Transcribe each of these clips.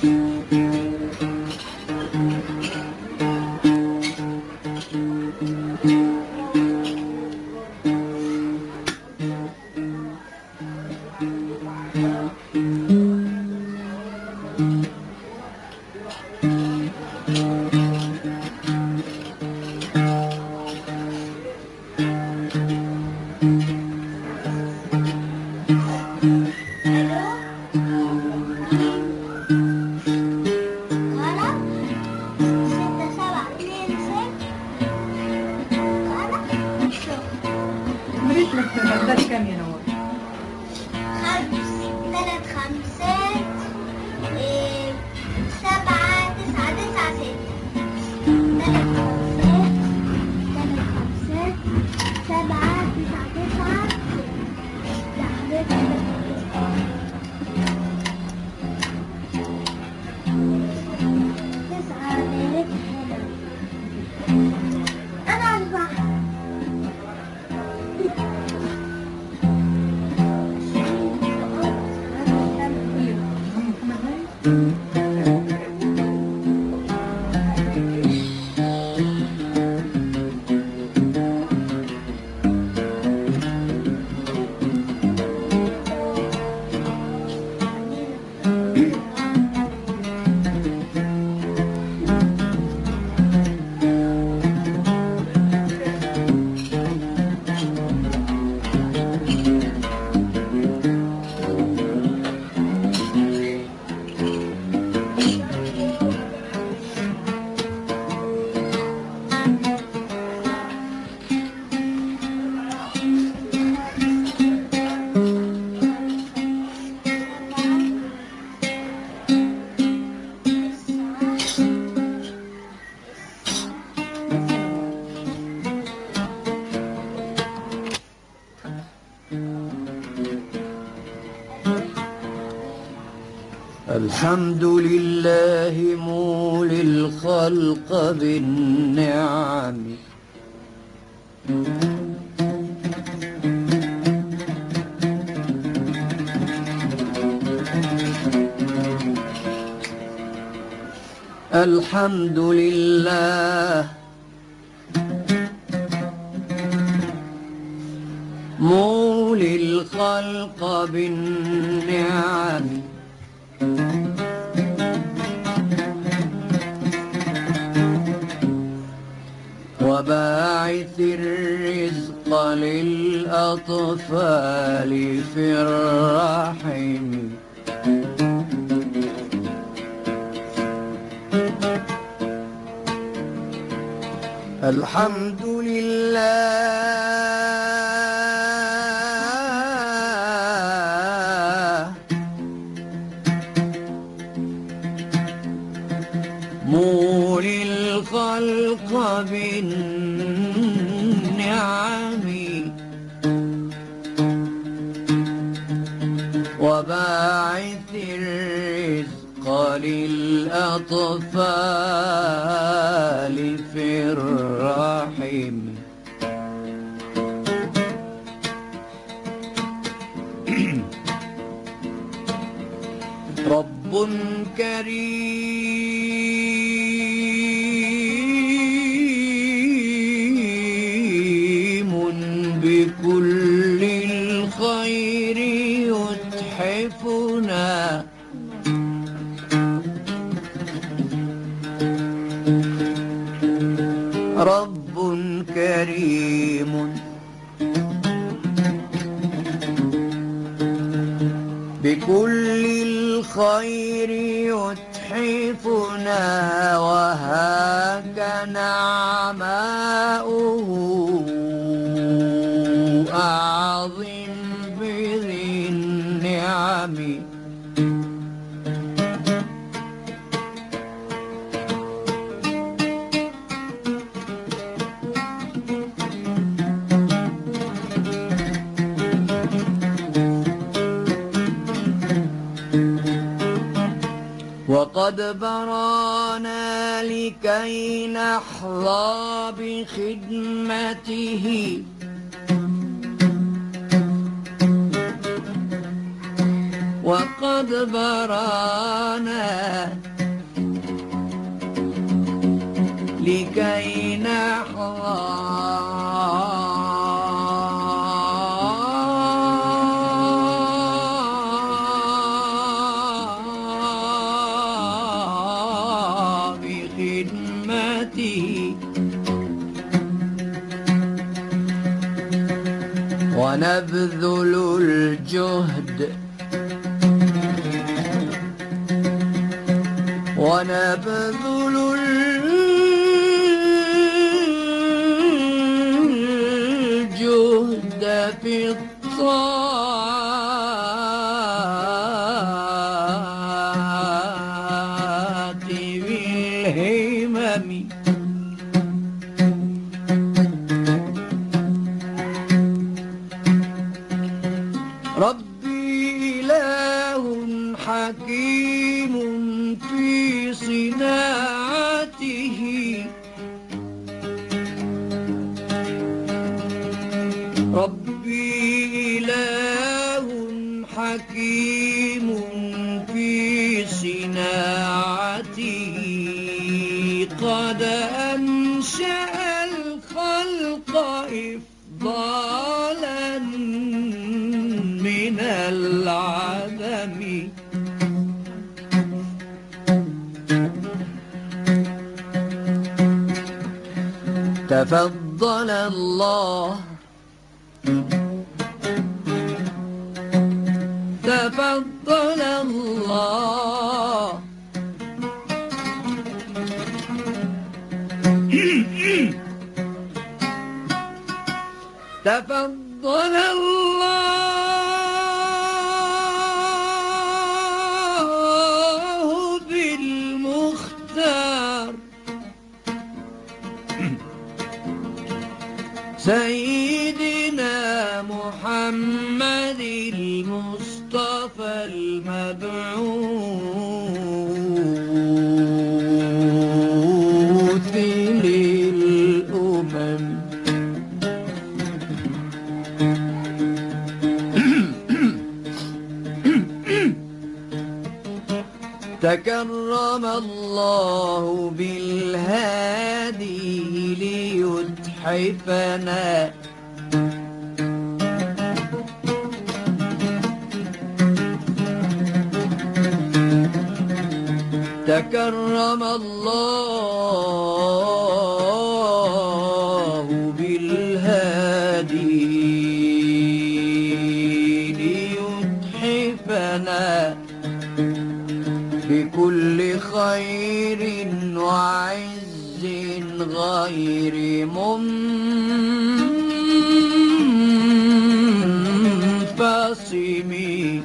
الحمد لله مولي الخلق بالنعم الحمد لله مولي الخلق بالنعم وباعث الرزق للأطفال في الرحم الحمد لله مولي الخلق بالنعم وباعث الرزق للأطفال في الرحم رب كريم بكل الخير يتحفنا رب كريم بكل الخير يتحفنا وهاك نعماؤه أعظم بذي النعم وقد برانا لكي نحظى بخدمته وقد برانا لكي نحظى بخدمته ونبذل الجهد ونبذل الجهد في الطاعات بالهمم ربي إله حكيم في صناعته ربي إله حكيم في صناعته قد أنشأ الخلق إفضالا من العدم تفضل الله تفضل الله تفضل الله بالمختار سيدنا محمد المصطفى المبعوث للأمم تكرم الله بالهادي ليتحفنا تكرم الله بالهادي ليتحفنا بكل خير وعز غير منفصم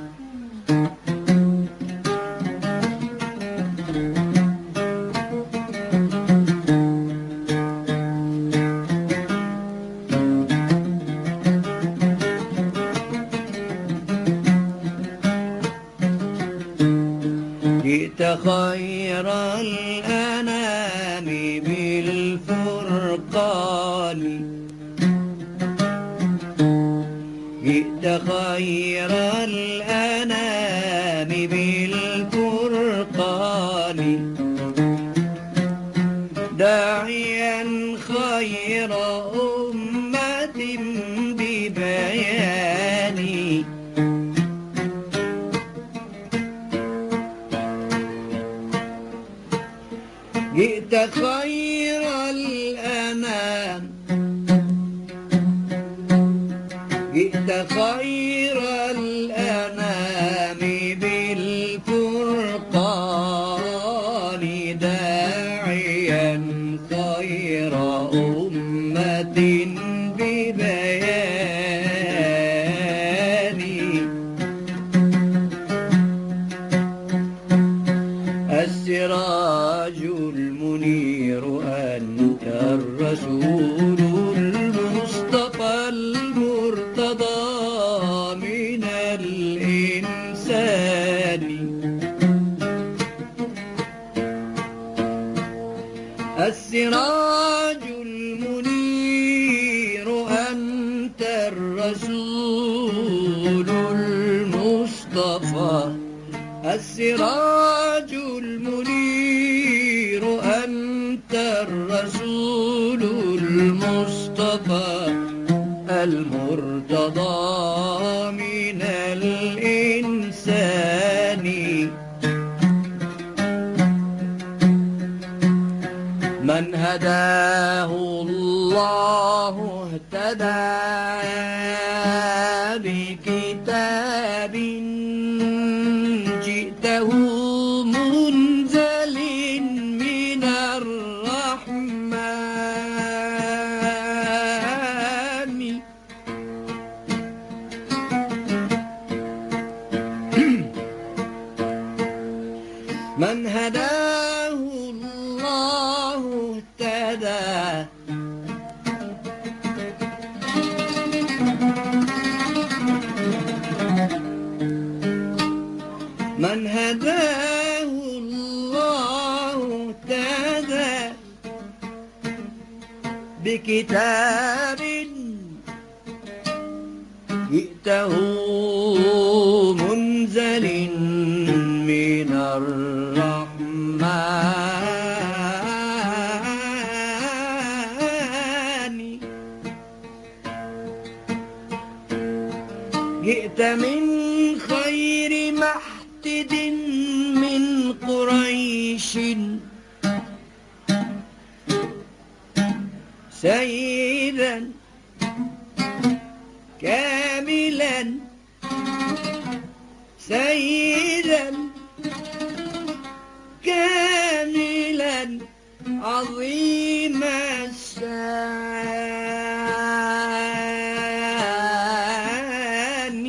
جئت خير الأنام بالفرقان جئت خير الأنام بالفرقان داعيا خير أمة ببياني جئت خير الأنام جئت خير الأنام بالفرقان داعيا خير أمة ببياني السراج المنير أنت الرسول المصطفى المرتضى من الإنسان السراج المنير أنت الرسول المصطفى السراج المنير أنت الرسول المصطفى المرتضى من الإنسان من هداه الله اهتدى بكتاب جئته منزل من الرحمن من هداه الله اهتدى من هداه الله اهتدى بكتاب جئته منزل من الرحمن جئت من خير محتد من قريش سيدا كاملا سيدا كاملا عظيم الشان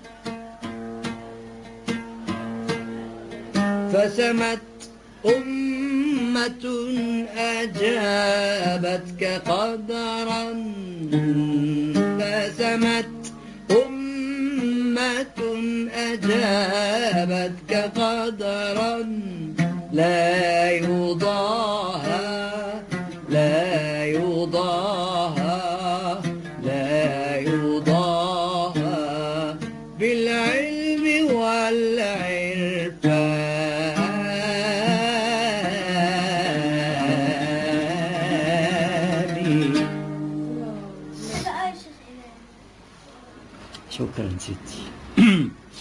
فسمت أمة أجابتك قدرا فسمت أمة أجابتك قدرا لا يضاهى لا يضاهى لا يضاهى بالعلم والعرفان شكرا ستي